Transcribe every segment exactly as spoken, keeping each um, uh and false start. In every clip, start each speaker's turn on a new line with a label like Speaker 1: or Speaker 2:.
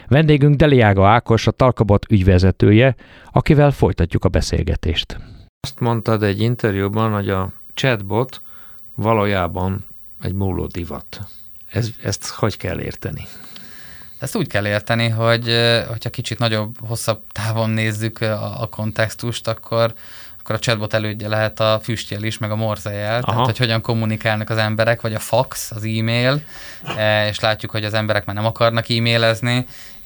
Speaker 1: Vendégünk Deliága Ákos, a Talkabot ügyvezetője, akivel folytatjuk a beszélgetést. Azt mondtad egy interjúban, hogy a chatbot valójában egy múló divat. Ez, ezt hogy kell érteni?
Speaker 2: Ezt úgy kell érteni, hogy hogyha kicsit nagyobb, hosszabb távon nézzük a, a kontextust, akkor, akkor a chatbot elődje lehet a füstjel is, meg a morzejel. Tehát, hogy hogyan kommunikálnak az emberek, vagy a fax, az e-mail, és látjuk, hogy az emberek már nem akarnak e-mailezni,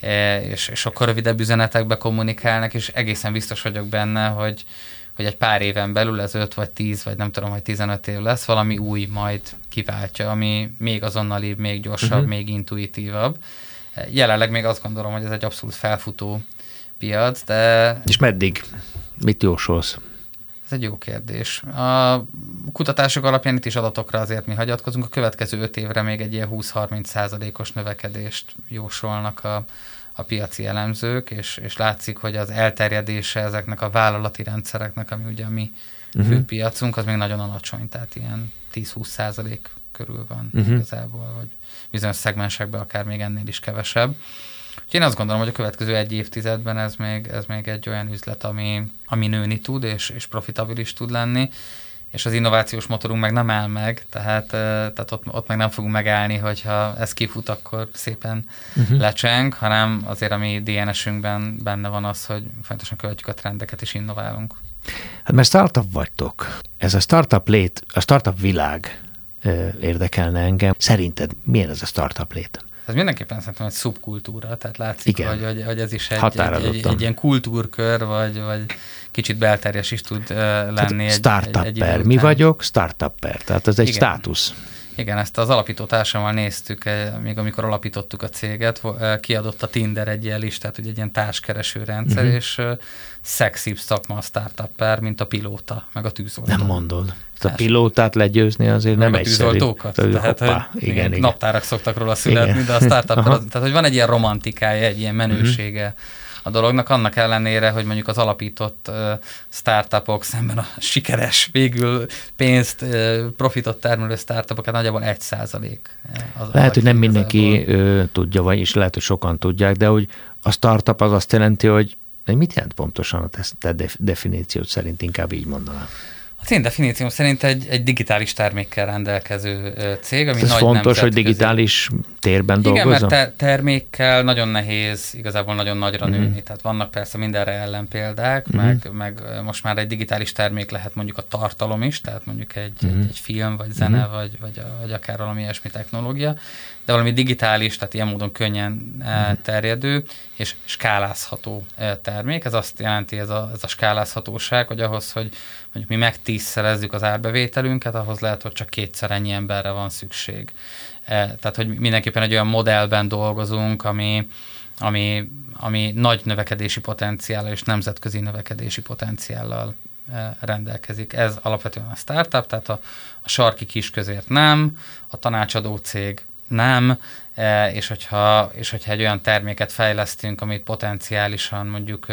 Speaker 2: és, és sokkal rövidebb üzenetekbe kommunikálnak, és egészen biztos vagyok benne, hogy, hogy egy pár éven belül, ez öt vagy tíz, vagy nem tudom, hogy tizenöt év lesz, valami új majd kiváltja, ami még azonnalibb, még gyorsabb, uh-huh. még intuitívabb. Jelenleg még azt gondolom, hogy ez egy abszolút felfutó piac, de...
Speaker 1: És meddig? Mit jósolsz?
Speaker 2: Ez egy jó kérdés. A kutatások alapján itt is adatokra azért mi hagyatkozunk. A következő öt évre még egy ilyen húsz-harminc százalékos növekedést jósolnak a, a piaci elemzők, és, és látszik, hogy az elterjedése ezeknek a vállalati rendszereknek, ami ugye a mi uh-huh. fő piacunk, az még nagyon alacsony, tehát ilyen tíz-húsz százalék körül van uh-huh. igazából, vagy bizonyos szegmensekben akár még ennél is kevesebb. Úgyhogy én azt gondolom, hogy a következő egy évtizedben ez még, ez még egy olyan üzlet, ami, ami nőni tud, és, és profitabilis tud lenni, és az innovációs motorunk meg nem áll meg, tehát, tehát ott, ott meg nem fogunk megállni, hogyha ez kifut, akkor szépen uh-huh. lecseng, hanem azért a mi dé en es-ünkben benne van az, hogy fontosan követjük a trendeket és innoválunk.
Speaker 1: Hát mert startup vagytok. Ez a startup lét, a startup világ érdekelne engem. Szerinted milyen ez a startup lét?
Speaker 2: Ez mindenképpen szerintem egy szubkultúra, tehát látszik, hogy, hogy, hogy ez is egy, egy, egy, egy ilyen kultúrkör, vagy, vagy kicsit belterjes is tud uh, lenni.
Speaker 1: Startupper. Mi vagyok? Startupper. Tehát ez egy Igen. státusz.
Speaker 2: Igen, ezt az alapító társammal néztük, még amikor alapítottuk a céget, kiadott a Tinder egy ilyen listát, ugye egy ilyen társkereső rendszer, uh-huh. és uh, szexibb szakma a startupper, mint a pilóta, meg a tűzoltó.
Speaker 1: Nem mondod. A pilótát legyőzni azért meg nem egyszerű.
Speaker 2: Meg a tűzoltókat. Tehát,
Speaker 1: hoppá,
Speaker 2: hogy
Speaker 1: igen, igen.
Speaker 2: naptárak szoktak róla születni, igen. de a startupper, az, tehát hogy van egy ilyen romantikája, egy ilyen menősége uh-huh. a dolognak, annak ellenére, hogy mondjuk az alapított uh, startupok szemben a sikeres, végül pénzt, uh, profitot termelő startupokat nagyjából egy százalék.
Speaker 1: Lehet, hogy nem mindenki uh, tudja, vagy is lehet, hogy sokan tudják, de hogy a startup az azt jelenti, hogy mit jelent pontosan a te definíciót szerint, inkább így mondanám.
Speaker 2: Az én definícióm szerint egy, egy digitális termékkel rendelkező cég, ami
Speaker 1: ez
Speaker 2: nagy
Speaker 1: fontos, hogy digitális térben dolgozom?
Speaker 2: Igen, mert te- termékkel nagyon nehéz igazából nagyon nagyra mm-hmm. nőni. Tehát vannak persze mindenre ellenpéldák, mm-hmm. meg, meg most már egy digitális termék lehet mondjuk a tartalom is, tehát mondjuk egy, mm-hmm. egy, egy film, vagy zene, mm-hmm. vagy, vagy, vagy akár valami ilyesmi technológia, de valami digitális, tehát ilyen módon könnyen mm-hmm. terjedő és skálázható termék. Ez azt jelenti, ez a, ez a skálázhatóság, hogy ahhoz, hogy mondjuk mi megtízszerezzük az árbevételünket, ahhoz lehet, hogy csak kétszer ennyi emberre van szükség. Tehát, hogy mindenképpen egy olyan modellben dolgozunk, ami, ami, ami nagy növekedési potenciállal és nemzetközi növekedési potenciállal rendelkezik. Ez alapvetően a startup, tehát a, a sarki kisközért nem, a tanácsadó cég nem, és hogyha, és hogyha egy olyan terméket fejlesztünk, amit potenciálisan mondjuk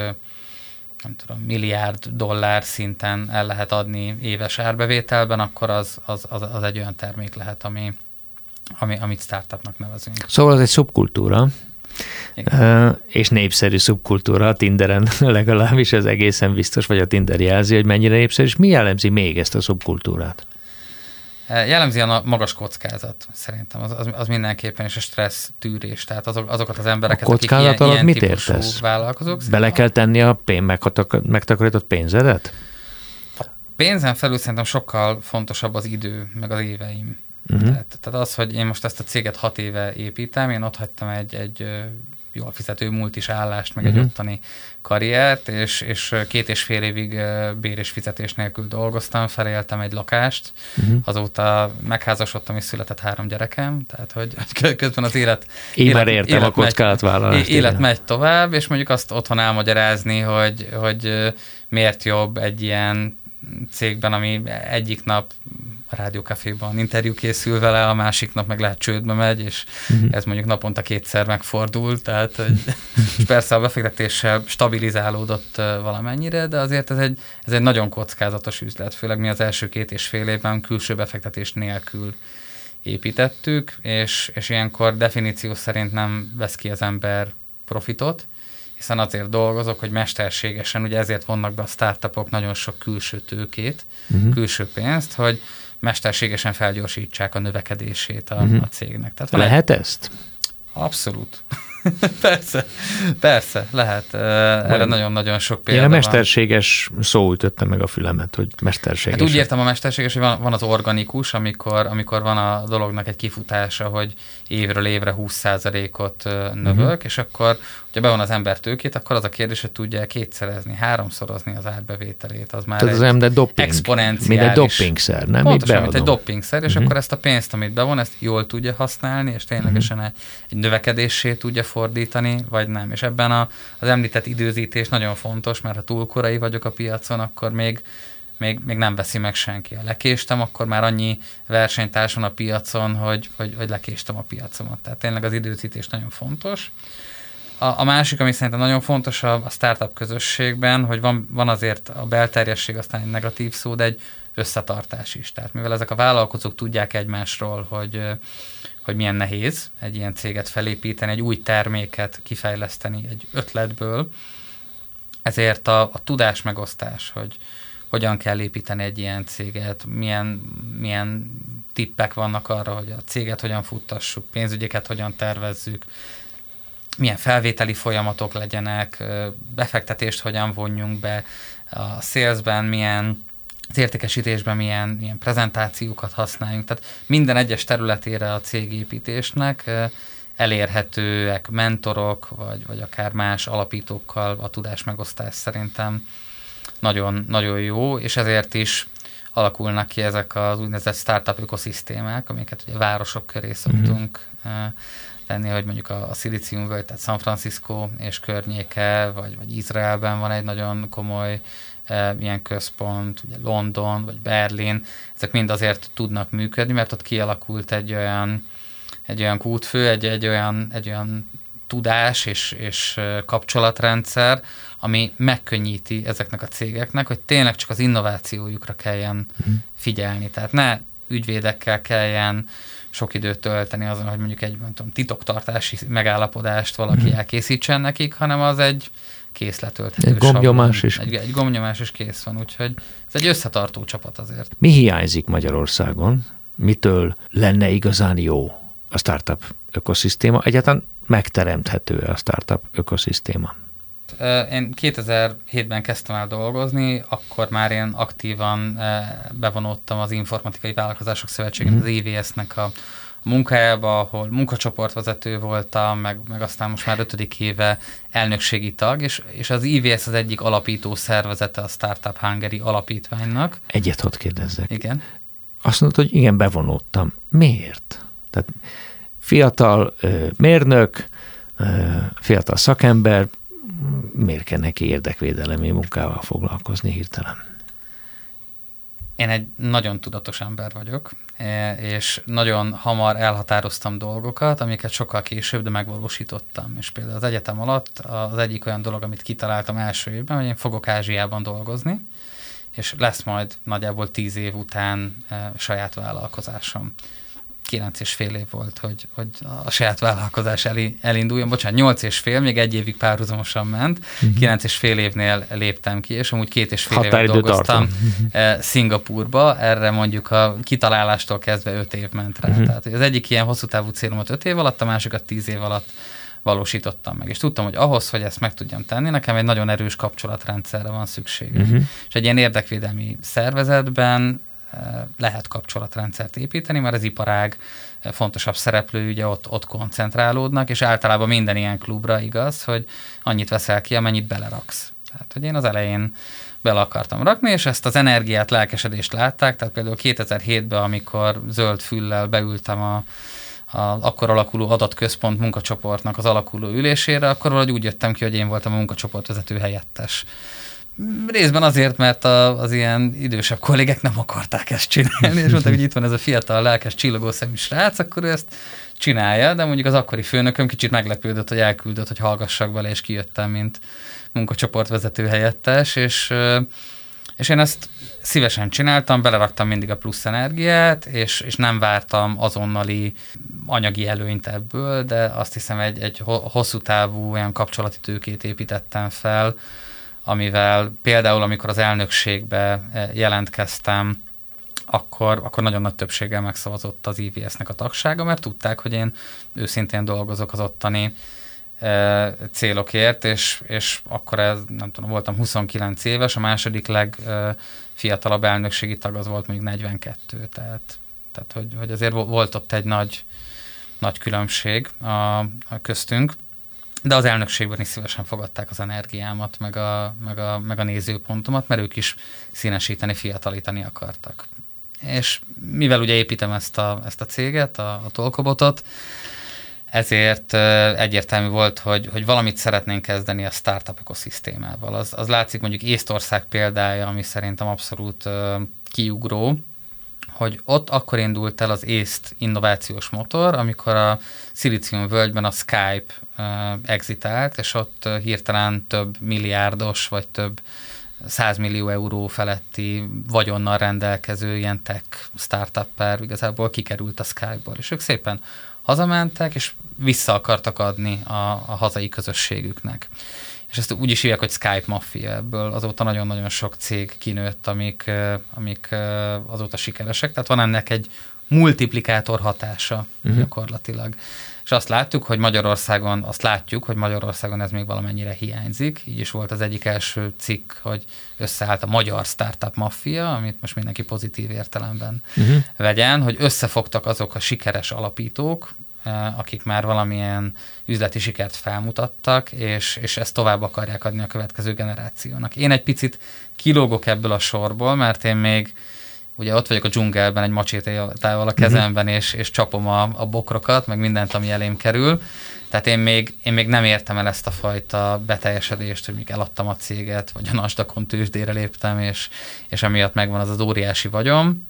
Speaker 2: nem tudom, milliárd dollár szinten el lehet adni éves árbevételben, akkor az, az, az, az egy olyan termék lehet, ami, ami, amit startupnak nevezünk.
Speaker 1: Szóval az egy szubkultúra, uh, és népszerű szubkultúra a Tinderen legalábbis, ez egészen biztos, vagy a Tinder jelzi, hogy mennyire népszerű, és mi jellemzi még ezt a szubkultúrát?
Speaker 2: Jellemzi a magas kockázat, szerintem. Az, az, az mindenképpen is a stressz tűrés. Tehát azok, azokat az embereket,
Speaker 1: a kockázat
Speaker 2: akik ilyen, ilyen
Speaker 1: mit
Speaker 2: típusú
Speaker 1: értesz?
Speaker 2: vállalkozók.
Speaker 1: Bele kell tenni a pénz, megtakarított pénzedet?
Speaker 2: A pénzen felül szerintem sokkal fontosabb az idő, meg az éveim.
Speaker 1: Uh-huh.
Speaker 2: Tehát, tehát az, hogy én most ezt a céget hat éve építem, én ott hagytam egy, egy jól fizető multis állást, meg uh-huh. egy ottani karriert, és, és két és fél évig bér és fizetés nélkül dolgoztam, feléltem egy lakást, uh-huh. azóta megházasodtam, és született három gyerekem, tehát hogy közben az élet...
Speaker 1: Én
Speaker 2: élet,
Speaker 1: már értem
Speaker 2: élet
Speaker 1: a kockázatvállalást.
Speaker 2: Élet igen. megy tovább, és mondjuk azt otthon elmagyarázni, hogy, hogy miért jobb egy ilyen cégben, ami egyik nap a rádiókaféban interjú készül vele, a másik nap meg lehet csődbe megy, és uh-huh. ez mondjuk naponta kétszer megfordul, tehát hogy, és persze a befektetéssel stabilizálódott valamennyire, de azért ez egy, ez egy nagyon kockázatos üzlet, főleg mi az első két és fél évben külső befektetés nélkül építettük, és, és ilyenkor definíció szerint nem vesz ki az ember profitot, hiszen azért dolgozok, hogy mesterségesen, ugye ezért vonnak be a startupok nagyon sok külső tőkét, uh-huh. külső pénzt, hogy mesterségesen felgyorsítsák a növekedését a, uh-huh. a cégnek. Tehát
Speaker 1: lehet egy... ezt?
Speaker 2: Abszolút. persze, persze, lehet. Erre nagyon-nagyon sok példa
Speaker 1: van. Én a mesterséges van. Szó ütötte meg a fülemet, hogy mesterséges.
Speaker 2: Hát úgy értem a mesterséges, hogy van, van az organikus, amikor, amikor van a dolognak egy kifutása, hogy évről évre húsz százalékot növök, uh-huh. és akkor, hogyha bevon az ember tőkét, akkor az a kérdés, hogy tudja kétszerezni, háromszorozni az árbevételét. Az már
Speaker 1: Tehát
Speaker 2: egy
Speaker 1: az doping,
Speaker 2: exponenciális.
Speaker 1: mint egy dopingszer, nem?
Speaker 2: Pontosan, mint egy dopingszer, és uh-huh. akkor ezt a pénzt, amit bevon, ezt jól tudja használni, és ténylegesen uh-huh. egy növekedéssé tudja fordítani, vagy nem. És ebben a, az említett időzítés nagyon fontos, mert ha túl korai vagyok a piacon, akkor még, még, még nem veszi meg senki. Ha lekéstem, akkor már annyi versenytárs van a piacon, hogy, hogy, hogy lekéstem a piacomat. Tehát tényleg az időzítés nagyon fontos. A, a másik, ami szerintem nagyon fontos a, a startup közösségben, hogy van, van azért a belterjesség, aztán egy negatív szó, de egy összetartás is. Tehát mivel ezek a vállalkozók tudják egymásról, hogy hogy milyen nehéz egy ilyen céget felépíteni, egy új terméket kifejleszteni egy ötletből. Ezért a, a tudásmegosztás, hogy hogyan kell építeni egy ilyen céget, milyen, milyen tippek vannak arra, hogy a céget hogyan futtassuk, pénzügyeket hogyan tervezzük, milyen felvételi folyamatok legyenek, befektetést hogyan vonjunk be, a salesben milyen az értékesítésben milyen, milyen prezentációkat használjunk. Tehát minden egyes területére a cégépítésnek elérhetőek mentorok, vagy, vagy akár más alapítókkal a tudásmegosztás szerintem nagyon, nagyon jó, és ezért is alakulnak ki ezek az úgynevezett startup ökoszisztémák, amiket ugye városok köré szoktunk uh-huh. tenni, hogy mondjuk a, a Silicium Völgy, tehát San Francisco és környéke, vagy, vagy Izraelben van egy nagyon komoly ilyen központ, ugye London, vagy Berlin, ezek mind azért tudnak működni, mert ott kialakult egy olyan, egy olyan kútfő, egy, egy, olyan, egy olyan tudás és, és kapcsolatrendszer, ami megkönnyíti ezeknek a cégeknek, hogy tényleg csak az innovációjukra kelljen figyelni. Tehát ne ügyvédekkel kelljen sok időt tölteni azon, hogy mondjuk egy nem tudom, titoktartási megállapodást valaki elkészítsen nekik, hanem az egy kész letölthető.
Speaker 1: Egy gombnyomás is.
Speaker 2: Egy, egy gombnyomás is kész van, úgyhogy ez egy összetartó csapat azért.
Speaker 1: Mi hiányzik Magyarországon? Mitől lenne igazán jó a startup ökoszisztéma? Egyáltalán megteremthető a startup ökoszisztéma?
Speaker 2: Én kétezer-hétben kezdtem el dolgozni, akkor már én aktívan bevonódtam az Informatikai Vállalkozások Szövetségének, mm. az I V S-nek a munkájába, ahol munkacsoportvezető voltam, meg, meg aztán most már ötödik éve elnökségi tag, és, és az I V S az egyik alapító szervezete a Startup Hungary alapítványnak.
Speaker 1: Egyet hadd kérdezzek.
Speaker 2: Igen.
Speaker 1: Azt mondod, hogy igen, bevonódtam. Miért? Tehát fiatal ö, mérnök, ö, fiatal szakember, miért kell neki érdekvédelemi munkával foglalkozni hirtelen?
Speaker 2: Én egy nagyon tudatos ember vagyok, és nagyon hamar elhatároztam dolgokat, amiket sokkal később, de megvalósítottam. És például az egyetem alatt az egyik olyan dolog, amit kitaláltam első évben, hogy én fogok Ázsiában dolgozni, és lesz majd nagyjából tíz év után saját vállalkozásom. Kilenc és fél év volt, hogy, hogy a saját vállalkozás elinduljon. Bocsánat, nyolc és fél, még egy évig párhuzamosan ment. Uh-huh. Kilenc és fél évnél léptem ki, és amúgy két és fél évet dolgoztam uh-huh. Szingapúrba. Erre mondjuk a kitalálástól kezdve öt év ment rá. Uh-huh. Tehát az egyik ilyen hosszú távú célomat öt év alatt, a másikat tíz év alatt valósítottam meg. És tudtam, hogy ahhoz, hogy ezt meg tudjam tenni, nekem egy nagyon erős kapcsolatrendszerre van szükségem. Uh-huh. És egy ilyen érdekvédelmi szervezetben lehet kapcsolatrendszert építeni, mert az iparág fontosabb szereplő, ugye ott, ott koncentrálódnak, és általában minden ilyen klubra igaz, hogy annyit veszel ki, amennyit beleraksz. Tehát, hogy én az elején bele akartam rakni, és ezt az energiát, lelkesedést látták, tehát például kétezer-hétben, amikor zöld füllel beültem a, a akkor alakuló adatközpont munkacsoportnak az alakuló ülésére, akkor valahogy úgy jöttem ki, hogy én voltam a munkacsoportvezető helyettes. Részben azért, mert a, az ilyen idősebb kollégek nem akarták ezt csinálni, és mondták, hogy itt van ez a fiatal, lelkes, csillogó szemű srác, akkor ő ezt csinálja, de mondjuk az akkori főnököm kicsit meglepődött, hogy elküldött, hogy hallgassak bele, és kijöttem, mint munkacsoportvezető helyettes, és, És én ezt szívesen csináltam, beleraktam mindig a plusz energiát, és, és nem vártam azonnali anyagi előnyt ebből, de azt hiszem egy, egy hosszú távú olyan kapcsolati tőkét építettem fel, amivel például amikor az elnökségbe jelentkeztem, akkor, akkor nagyon nagy többséggel megszavazott az i vé es-nek a tagsága, mert tudták, hogy én őszintén dolgozok az ottani e, célokért, és, és akkor ez, nem tudom, voltam huszonkilenc éves, a második legfiatalabb elnökségi tag az volt mondjuk negyvenkettő, tehát, tehát hogy, hogy azért volt ott egy nagy, nagy különbség a, a köztünk, de az elnökségben is szívesen fogadták az energiámat, meg a, meg a, meg a nézőpontomat, mert ők is színesíteni, fiatalítani akartak. És mivel ugye építem ezt a, ezt a céget, a, a Tolkobotot, ezért egyértelmű volt, hogy, hogy valamit szeretnénk kezdeni a startup ökoszisztémával. Az, az látszik mondjuk Észtország példája, ami szerintem abszolút uh, kiugró, hogy ott akkor indult el az észt innovációs motor, amikor a Szilícium völgyben a Skype uh, exitált, és ott uh, hirtelen több milliárdos, vagy több százmillió euró feletti vagyonnal rendelkező ilyen tech startup-per igazából kikerült a Skype-ból, és ők szépen hazamentek, és vissza akartak adni a, a hazai közösségüknek. És ezt úgy is hívják, hogy Skype Mafia, ebből azóta nagyon-nagyon sok cég kinőtt, amik, amik azóta sikeresek, tehát van ennek egy multiplikátor hatása uh-huh. gyakorlatilag. És azt láttuk, hogy Magyarországon, azt látjuk, hogy Magyarországon ez még valamennyire hiányzik. Így is volt az egyik első cikk, hogy összeállt a magyar startup maffia, amit most mindenki pozitív értelemben uh-huh. vegyen, hogy összefogtak azok a sikeres alapítók, akik már valamilyen üzleti sikert felmutattak, és, és ezt tovább akarják adni a következő generációnak. Én egy picit kilógok ebből a sorból, mert én még ugye ott vagyok a dzsungelben egy macsétával a kezemben, uh-huh. és, és csapom a, a bokrokat, meg mindent, ami elém kerül. Tehát én még, én még nem értem el ezt a fajta beteljesedést, hogy még eladtam a céget, vagy a Nasdaqon tőzsdére léptem, és, és emiatt megvan az az óriási vagyom.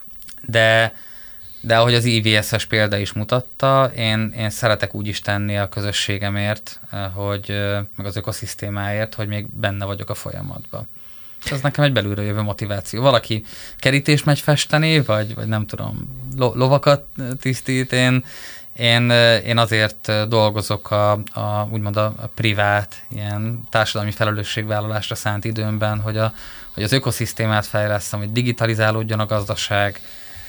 Speaker 2: De, de ahogy az i vé es-es példa is mutatta, én, én szeretek úgy is tenni a közösségemért, hogy, meg az ökoszisztémáért, hogy még benne vagyok a folyamatban. Ez nekem egy belülről jövő motiváció. Valaki kerítést megy festeni, vagy, vagy nem tudom, lo, lovakat tisztít. Én, én, én azért dolgozok a, a úgymond a, a privát, ilyen társadalmi felelősségvállalásra szánt időmben, hogy, a, hogy az ökoszisztémát fejlesztem, hogy digitalizálódjon a gazdaság,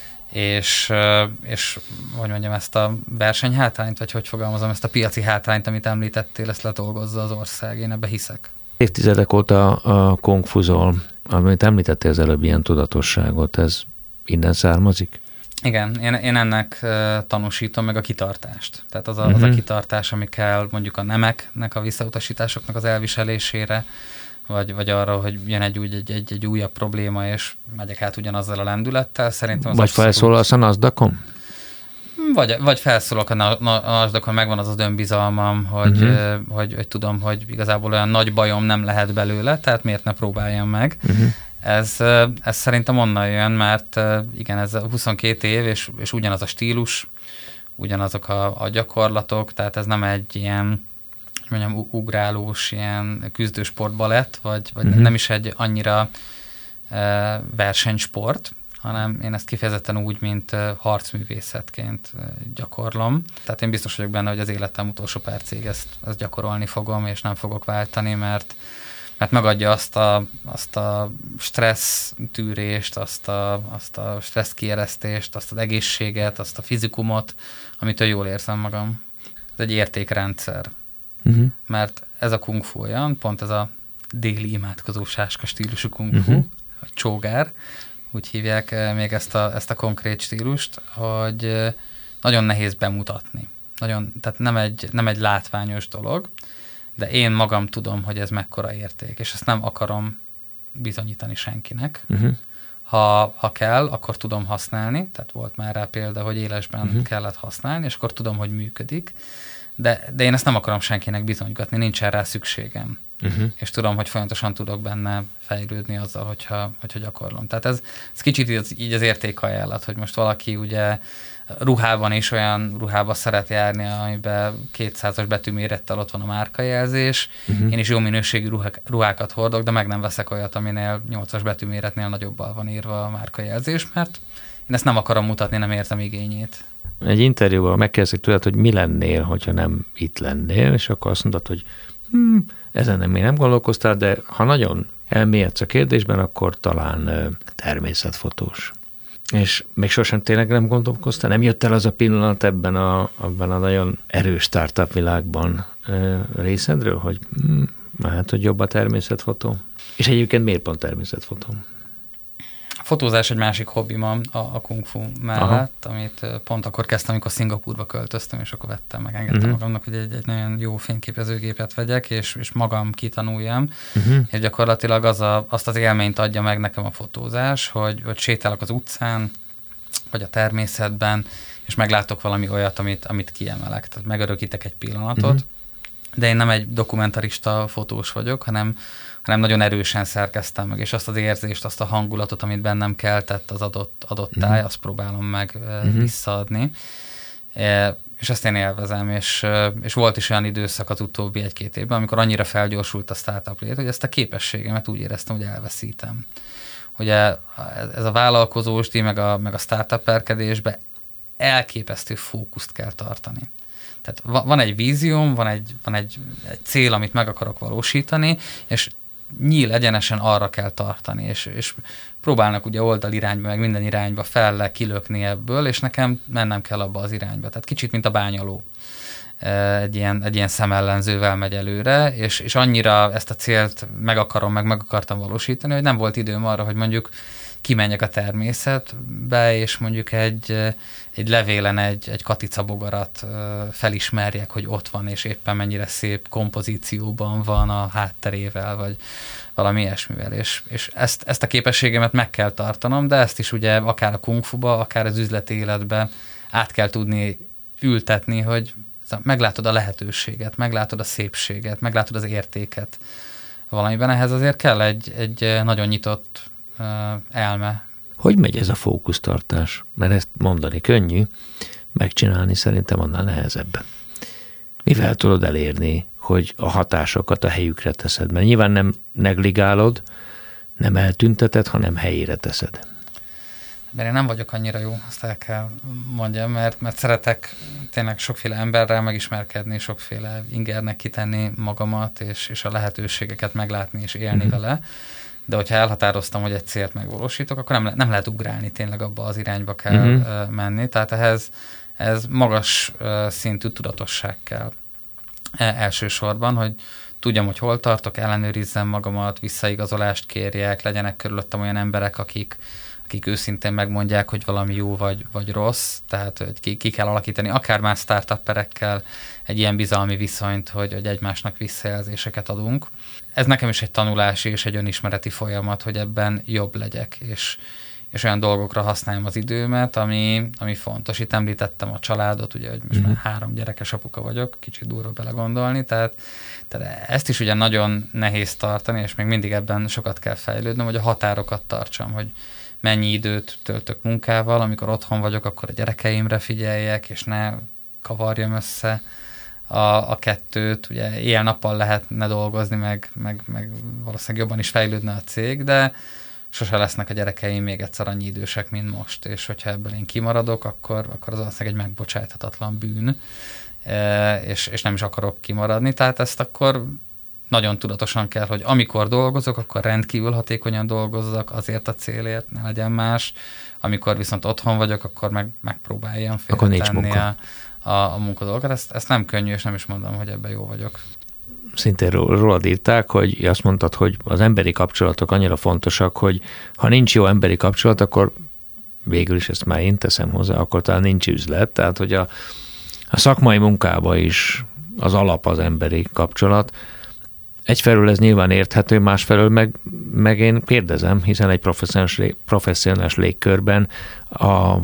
Speaker 2: és, és hogy mondjam, ezt a versenyhátrányt, vagy hogy fogalmazom, ezt a piaci hátrányt, amit említettél, ezt ledolgozza az ország. Én ebbe hiszek.
Speaker 1: Évtizedek óta a kungfuzol, amit említettél az előbb, ilyen tudatosságot, ez innen származik?
Speaker 2: Igen, én, én ennek uh, tanúsítom meg a kitartást. Tehát az a, uh-huh. az a kitartás, ami kell mondjuk a nemeknek, a visszautasításoknak az elviselésére, vagy, vagy arra, hogy jön egy, úgy, egy, egy, egy újabb probléma, és megyek át ugyanazzal a lendülettel. Szerintem az
Speaker 1: vagy felszólalsz a Nasdaqon?
Speaker 2: Vagy, vagy felszólok a Nasdaqon, megvan az az önbizalmam, hogy, uh-huh. hogy, hogy tudom, hogy igazából olyan nagy bajom nem lehet belőle, tehát miért ne próbáljam meg. Uh-huh. Ez, ez szerintem onnan jön, mert igen, ez huszonkét év, és, és ugyanaz a stílus, ugyanazok a, a gyakorlatok, tehát ez nem egy ilyen, mondjam, ugrálós, ilyen küzdősport balett, vagy, vagy uh-huh. nem is egy annyira e, versenysport, hanem én ezt kifejezetten úgy, mint harcművészetként gyakorlom. Tehát én biztos vagyok benne, hogy az életem utolsó percig ezt, ezt gyakorolni fogom, és nem fogok váltani, mert, mert megadja azt a, azt a stressz tűrést, azt a, azt a stressz kieresztést, azt az egészséget, azt a fizikumot, amitől jól érzem magam. Ez egy értékrendszer. Uh-huh. Mert ez a kung fu olyan, pont ez a déli imádkozó sáska stílusú kung fu, uh-huh. a csógár, úgy hívják még ezt a, ezt a konkrét stílust, hogy nagyon nehéz bemutatni. Nagyon, tehát nem egy, nem egy látványos dolog, de én magam tudom, hogy ez mekkora érték, és ezt nem akarom bizonyítani senkinek. Uh-huh. Ha, ha kell, akkor tudom használni, tehát volt már rá példa, hogy élesben uh-huh. kellett használni, és akkor tudom, hogy működik, de, de én ezt nem akarom senkinek bizonygatni, nincsen rá szükségem. Uh-huh. És tudom, hogy folyamatosan tudok benne fejlődni azzal, hogyha, hogyha gyakorlom. Tehát ez, ez kicsit így az, így az értékajánlat, hogy most valaki ugye ruhában is olyan ruhába szeret járni, amiben kétszázas betűmérettel ott van a márkajelzés. Uh-huh. Én is jó minőségű ruhák, ruhákat hordok, de meg nem veszek olyat, aminél nyolcas betűméretnél nagyobbal van írva a márkajelzés, mert én ezt nem akarom mutatni, nem értem igényét.
Speaker 1: Egy interjúban megkérdezik tőled, hogy mi lennél, hogyha nem itt lennél, és akkor azt mondod, hogy hm, ezen nem, még nem gondolkoztál, de ha nagyon elmélyedsz a kérdésben, akkor talán természetfotós. És még sosem tényleg nem gondolkoztál? Nem jött el az a pillanat ebben a, abban a nagyon erős startup világban részedről, hogy hm, hát, hogy jobb a természetfotó? És egyébként miért pont természetfotó?
Speaker 2: A fotózás egy másik hobbim a, a kung fu mellett, aha, amit pont akkor kezdtem, amikor Szingapúrba költöztem, és akkor vettem meg, engedtem uh-huh. magamnak, hogy egy, egy nagyon jó fényképezőgépet vegyek, és, és magam kitanuljam, uh-huh. és gyakorlatilag az a, azt az élményt adja meg nekem a fotózás, hogy, hogy sétálok az utcán, vagy a természetben, és meglátok valami olyat, amit, amit kiemelek. Tehát megörökítek egy pillanatot, uh-huh. de én nem egy dokumentarista fotós vagyok, hanem hanem nagyon erősen szerkeztem meg, és azt az érzést, azt a hangulatot, amit bennem keltett az adott, adott táj, uh-huh. azt próbálom meg uh-huh. visszaadni. E, és ezt én élvezem, és, és volt is olyan időszak az utóbbi egy-két évben, amikor annyira felgyorsult a startup lét, hogy ezt a képességemet úgy éreztem, hogy elveszítem. Ugye ez a vállalkozósdi, meg a, meg a startuperkedésbe elképesztő fókuszt kell tartani. Tehát van egy vízióm, van egy, van egy, egy cél, amit meg akarok valósítani, és nyíl egyenesen arra kell tartani, és, és próbálnak ugye oldalirányba, meg minden irányba fel kilökni ebből, és nekem mennem kell abba az irányba. Tehát kicsit, mint a bányaló. Egy ilyen, egy ilyen szemellenzővel megy előre, és, és annyira ezt a célt meg akarom, meg meg akartam valósítani, hogy nem volt időm arra, hogy mondjuk kimenjek a természetbe, és mondjuk egy, egy levélen egy, egy katicabogarat felismerjek, hogy ott van, és éppen mennyire szép kompozícióban van a hátterével, vagy valami ilyesmivel. És, és ezt, ezt a képességemet meg kell tartanom, de ezt is ugye akár a kung fuba, akár az üzleti életbe át kell tudni ültetni, hogy meglátod a lehetőséget, meglátod a szépséget, meglátod az értéket valamiben. Ehhez azért kell egy, egy nagyon nyitott elme.
Speaker 1: Hogy megy ez a fókusztartás? Mert ezt mondani könnyű, megcsinálni szerintem annál nehezebb. Mivel tudod elérni, hogy a hatásokat a helyükre teszed? Mert nyilván nem negligálod, nem eltünteted, hanem helyére teszed.
Speaker 2: Mert én nem vagyok annyira jó, azt el kell mondjam, mert, mert szeretek tényleg sokféle emberrel megismerkedni, sokféle ingernek kitenni magamat, és, és a lehetőségeket meglátni és élni mm-hmm. vele. De hogyha elhatároztam, hogy egy célt megvalósítok, akkor nem, le, nem lehet ugrálni, tényleg abba az irányba kell uh-huh. menni. Tehát ehhez ez magas szintű tudatosság kell elsősorban, hogy tudjam, hogy hol tartok, ellenőrizzem magamat, visszaigazolást kérjek, legyenek körülöttem olyan emberek, akik, akik őszintén megmondják, hogy valami jó vagy, vagy rossz, tehát hogy ki, ki kell alakítani, akár más startupperekkel egy ilyen bizalmi viszonyt, hogy, hogy egymásnak visszajelzéseket adunk. Ez nekem is egy tanulási és egy önismereti folyamat, hogy ebben jobb legyek, és, és olyan dolgokra használjam az időmet, ami, ami fontos. Itt említettem a családot, ugye, hogy most mm-hmm. már három gyerekes apuka vagyok, kicsit durva belegondolni, tehát, tehát ezt is ugye nagyon nehéz tartani, és még mindig ebben sokat kell fejlődnöm, hogy a határokat tartsam, hogy mennyi időt töltök munkával, amikor otthon vagyok, akkor a gyerekeimre figyeljek, és ne kavarjam össze a, a kettőt. Ugye éjjel-nappal lehetne dolgozni, meg, meg, meg valószínűleg jobban is fejlődne a cég, de sose lesznek a gyerekeim még egyszer annyi idősek, mint most, és hogyha ebből én kimaradok, akkor, akkor az valószínűleg egy megbocsáthatatlan bűn, e, és, és nem is akarok kimaradni, tehát ezt akkor nagyon tudatosan kell, hogy amikor dolgozok, akkor rendkívül hatékonyan dolgozzak azért a célért, ne legyen más. Amikor viszont otthon vagyok, akkor meg, megpróbáljam félretenni a, a, a munkadolgokat. Ezt, ezt nem könnyű, és nem is mondom, hogy ebben jó vagyok.
Speaker 1: Szintén rólad írták, hogy azt mondtad, hogy az emberi kapcsolatok annyira fontosak, hogy ha nincs jó emberi kapcsolat, akkor végül is ezt már én teszem hozzá, akkor talán nincs üzlet. Tehát, hogy a, a szakmai munkában is az alap az emberi kapcsolat. Egyfelől ez nyilván érthető, másfelől meg, meg én kérdezem, hiszen egy professzionális, professzionális légkörben a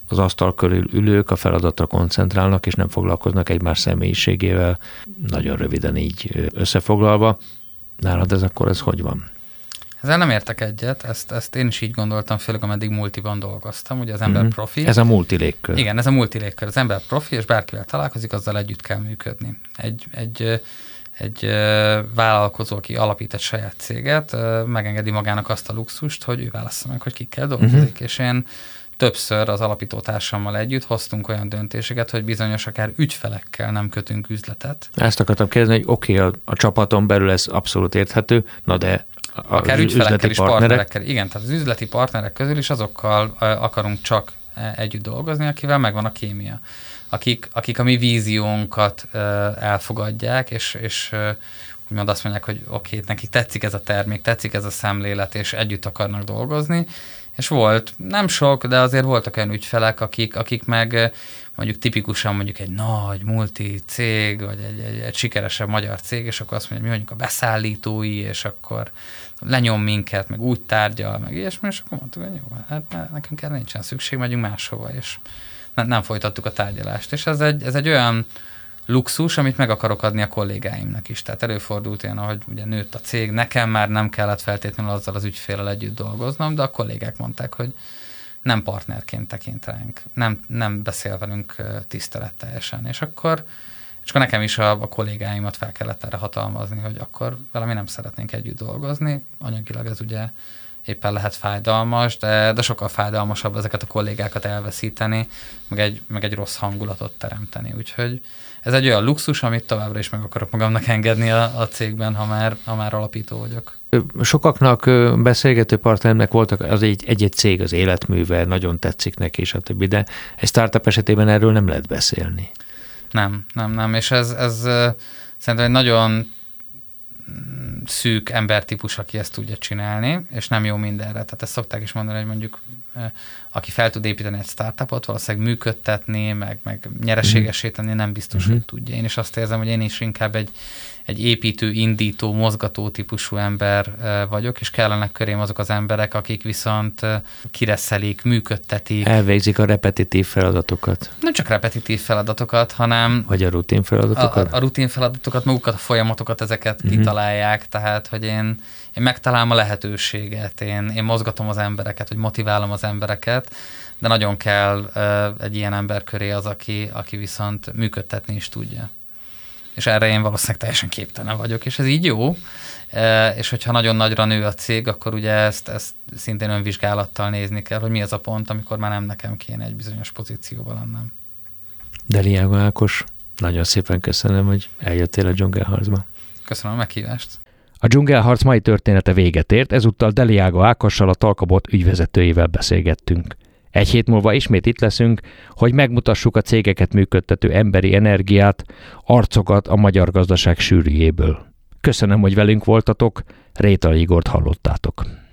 Speaker 1: az asztal körül ülők a feladatra koncentrálnak, és nem foglalkoznak egymás személyiségével, nagyon röviden így összefoglalva. Nálad ez akkor ez hogy van?
Speaker 2: Ezzel nem értek egyet, ezt, ezt én is így gondoltam, főleg ameddig multiban dolgoztam, ugye az ember mm-hmm. profi.
Speaker 1: Ez a multi légkör.
Speaker 2: Igen, ez a multi légkör. Az ember profi, és bárkivel találkozik, azzal együtt kell működni. Egy, egy, egy vállalkozó, aki alapít egy saját céget, megengedi magának azt a luxust, hogy ő válassza meg, hogy kikkel dolgozik. Mm-hmm. És én többször az alapítótársammal együtt hoztunk olyan döntéseket, hogy bizonyos akár ügyfelekkel nem kötünk üzletet.
Speaker 1: Ezt akartam kérdezni, hogy oké, okay, a, a csapaton belül ez abszolút érthető, na de
Speaker 2: akár ügyfelekkel és partnerekkel. Igen, tehát az üzleti partnerek közül is azokkal akarunk csak együtt dolgozni, akivel megvan a kémia. Akik, akik a mi víziónkat elfogadják, és, és úgymond azt mondják, hogy oké, okay, nekik tetszik ez a termék, tetszik ez a szemlélet, és együtt akarnak dolgozni. És volt, nem sok, de azért voltak olyan ügyfelek, akik, akik meg mondjuk tipikusan mondjuk egy nagy multi cég, vagy egy, egy, egy sikeresebb magyar cég, és akkor azt mondja, mi mondjuk a beszállítói, és akkor lenyom minket, meg úgy tárgyal, meg ilyesmi, és akkor mondtuk, hogy jó, hát nekünk erre nincsen szükség, megyünk máshova, és nem, nem folytattuk a tárgyalást. És ez egy, ez egy olyan luxus, amit meg akarok adni a kollégáimnak is. Tehát előfordult ilyen, ahogy ugye nőtt a cég, nekem már nem kellett feltétlenül azzal az ügyféllel együtt dolgoznom, de a kollégák mondták, hogy nem partnerként tekint ránk, nem, nem beszél velünk tiszteletteljesen. És akkor, és akkor nekem is a, a kollégáimat fel kellett erre hatalmazni, hogy akkor valami nem szeretnénk együtt dolgozni. Anyagilag ez ugye éppen lehet fájdalmas, de, de sokkal fájdalmasabb ezeket a kollégákat elveszíteni, meg egy, meg egy rossz hangulatot teremteni. Úgyhogy ez egy olyan luxus, amit továbbra is meg akarok magamnak engedni a, a cégben, ha már, ha már alapító vagyok.
Speaker 1: Sokaknak, beszélgető partnerimnek voltak az egy, egy-egy cég, az életműve, nagyon tetszik neki, stb. De egy startup esetében erről nem lehet beszélni.
Speaker 2: Nem, nem, nem. És ez, ez szerintem egy nagyon szűk embertípus, aki ezt tudja csinálni, és nem jó mindenre. Tehát ezt szokták is mondani, hogy mondjuk aki fel tud építeni egy startupot, valószínűleg működtetni, meg, meg nyereségessé tenni, nem biztos, mm-hmm. hogy tudja. Én is azt érzem, hogy én is inkább egy, egy építő, indító, mozgató típusú ember vagyok, és kellenek körém azok az emberek, akik viszont kireszelik, működtetik.
Speaker 1: Elvégzik a repetitív feladatokat.
Speaker 2: Nem csak repetitív feladatokat, hanem...
Speaker 1: Vagy a rutin feladatokat?
Speaker 2: A, a rutin feladatokat, magukat, a folyamatokat, ezeket mm-hmm. kitalálják, tehát, hogy én, én megtalálom a lehetőséget, én, én mozgatom az embereket, hogy motiválom az embereket, de nagyon kell uh, egy ilyen ember köré az, aki, aki viszont működtetni is tudja. És erre én valószínűleg teljesen képtelen vagyok, és ez így jó. E, és hogyha nagyon nagyra nő a cég, akkor ugye ezt, ezt szintén önvizsgálattal nézni kell, hogy mi az a pont, amikor már nem nekem kéne egy bizonyos pozícióban lennem.
Speaker 1: Deliágo Ákos, nagyon szépen köszönöm, hogy eljöttél a Dzsungelharcba.
Speaker 2: Köszönöm a meghívást.
Speaker 1: A Dzsungelharc mai története véget ért, ezúttal Deliágo Ákossal, a Talkabot ügyvezetőjével beszélgettünk. Egy hét múlva ismét itt leszünk, hogy megmutassuk a cégeket működtető emberi energiát, arcokat a magyar gazdaság sűrűjéből. Köszönöm, hogy velünk voltatok, Rétay Igort hallottátok.